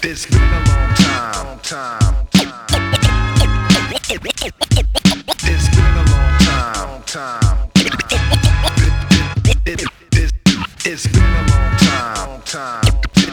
It's been a long time. It's been a long time. It's been a long time.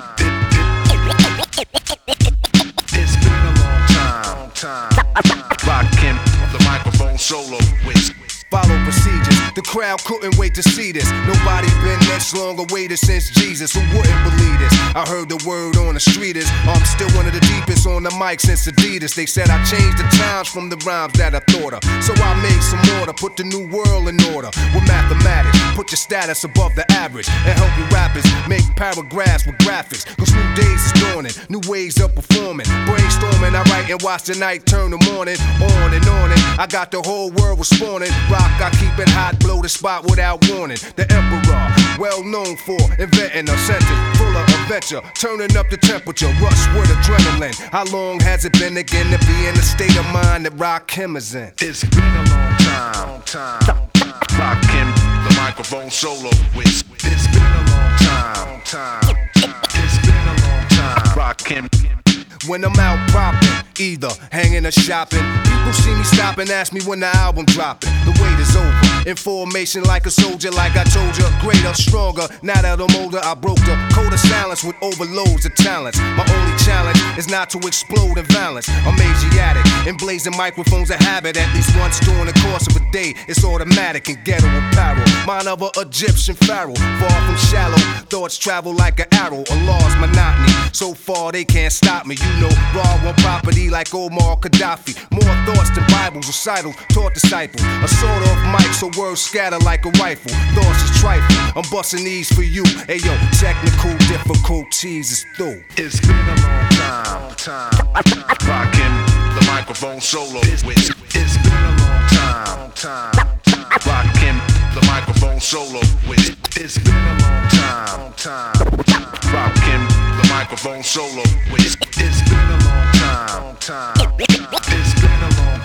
It's been a long time. Rockin' the microphone solo with. Follow procedures, the crowd couldn't wait to see this. Nobody been this long awaited since Jesus. Who wouldn't believe this? I heard the word on the street is I'm still one of the deepest on the mic since Adidas. They said I changed the times from the rhymes that I thought of. So I made some order, put the new world in order. With mathematics, put your status above the average. And help you rappers make paragraphs with graphics. Cause new days is dawning, new ways of performing. Brainstorming, I write and watch the night turn the morning. On and on and I got the whole world responding. I keep it hot, blow the spot without warning. The emperor, well known for inventing a sentence full of adventure, turning up the temperature, rush with adrenaline. How long has it been again to be in the state of mind that Rakim is in? It's been a long time. Rockin' the microphone solo with. It's been a long time. It's been a long time. Rockin'. When I'm out popping, either hanging or shopping, people see me stop and ask me when the album dropping. The wait is over, in formation like a soldier, like I told you, greater, stronger. Now that I'm older, I broke the code of silence with overloads of talents. My only challenge is not to explode in violence. I'm Asiatic, and blazing microphones a habit. At least once during the course of a day, it's automatic and ghetto apparel. Mine of an Egyptian pharaoh, far from shallow. Thoughts travel like an arrow, a law's monotony. So far they can't stop me. You know, raw one property like Omar Gaddafi. More thoughts than Bibles, recitals, taught disciples. A sort of mic, so words scatter like a rifle. Thoughts is trifle, I'm busting these for you. Hey yo, technical difficulties is through. It's been a long time. Rockin' the microphone solo with. It's been a long time. Rockin' the microphone solo with. It's been a long time. Rockin' the microphone solo with. It's been a long time. It's been a long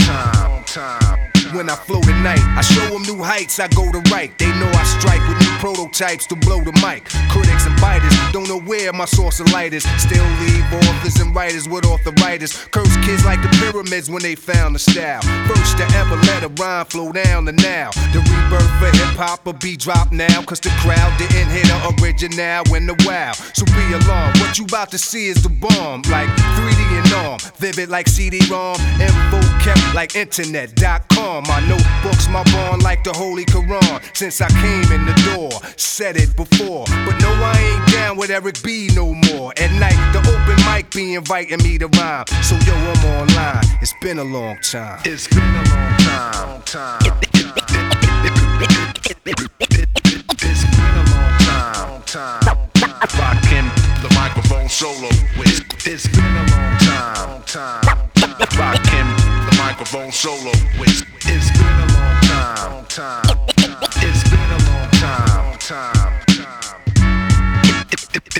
time. When I flow tonight, I show them new heights, I go to right. They know I strike with new prototypes to blow the mic. Critics and biters don't know where my source of light is. Still leave authors and writers with arthritis. Curse kids like the pyramids when they found the style. First to ever let a rhyme flow down to now. The rebirth for hip-hop will be dropped now. Cause the crowd didn't hit the original when the wow. So be alarmed, what you about to see is the bomb. Like 3D and arm, vivid like CD-ROM. Info kept like internet.com. My notebooks, my bond like the Holy Quran. Since I came in the door, said it before. But no, I ain't down with Eric B no more. At night, the open mic be inviting me to rhyme. So yo, I'm online, it's been a long time. It's been a long time. It's been a long time. Rockin' the microphone solo with. It's been a long time. Rockin' the microphone solo with. It's been a long time. It's been a long time.